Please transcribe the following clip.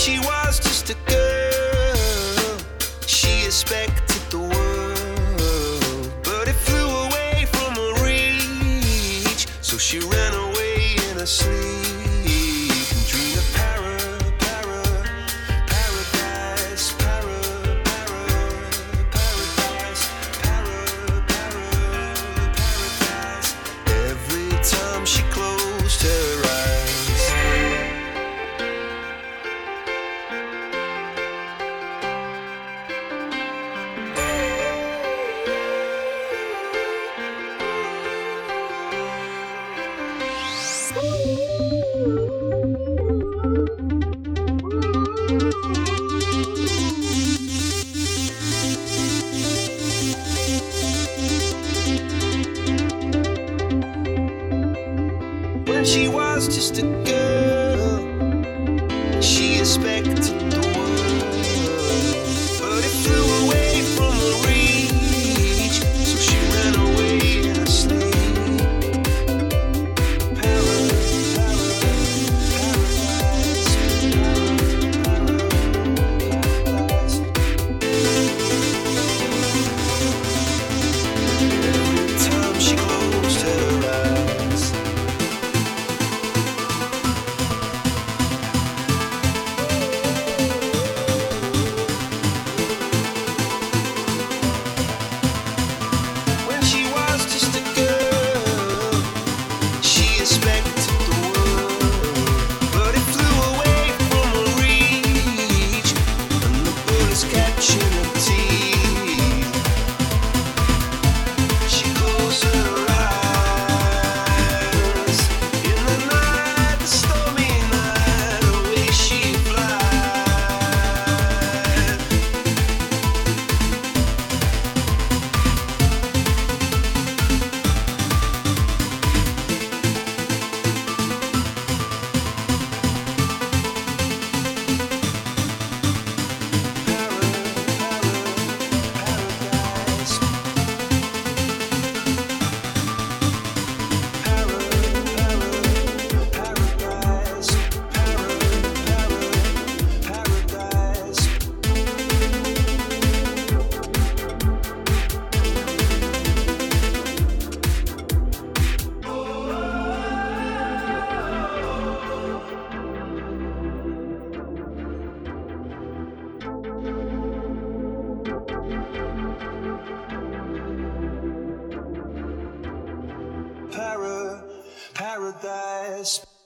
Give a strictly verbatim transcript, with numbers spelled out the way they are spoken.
she was just a girl, she expected the world, but it flew away from her reach. So she ran away in her sleep and dreamed of para, para, paradise, para, para, paradise, para, para, paradise. Every time she closed her eyes. When she was just a girl, she expected the world, but it flew away from her reach. So she ran away in her sleep. Para, para, paradise, para, paradise. Every time she closed her eyes. When she was just a girl, she expected the world, but it flew away from her reach, and the bullets catching her teeth. She closed her eyes in the night, the stormy night, away she flies. Para, paradise.